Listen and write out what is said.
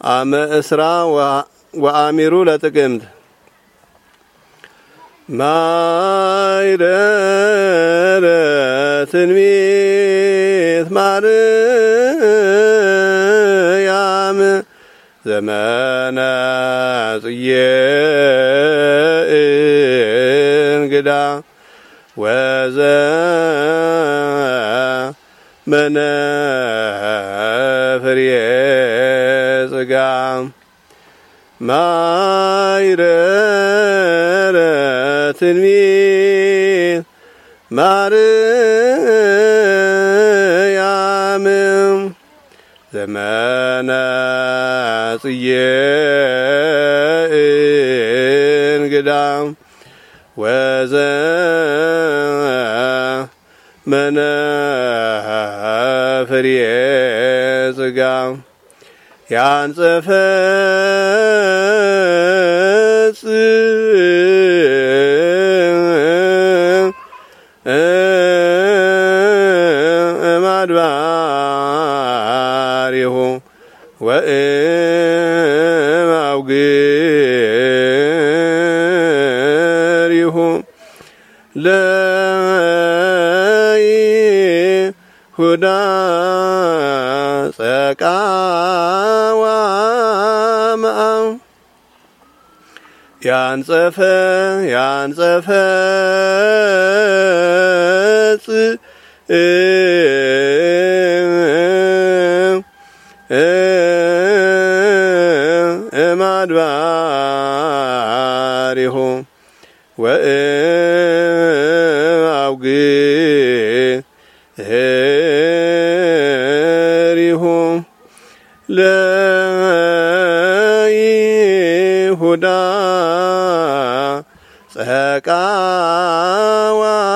አመ እስራ ወአሚሩ ለጥቅምት ማይረረ ትንቢት ማርያም ዘመነ ጽጌ እንግዳ ወዘመነ ፍሬ ሥጋ ማይረረ ትንቢት ማርያም ዘመነ ጽጌ እንግዳ ወዘመነ ፍሬ ሥጋ ያንጸፈጽ እማድባሪሁ ወእማውግሪሁ ለይሁዳ ጸቃዋማ ያንጸፈጽ እማድባሪሁ ወእማውግሪሁ ለይሁዳ ጸቃዋ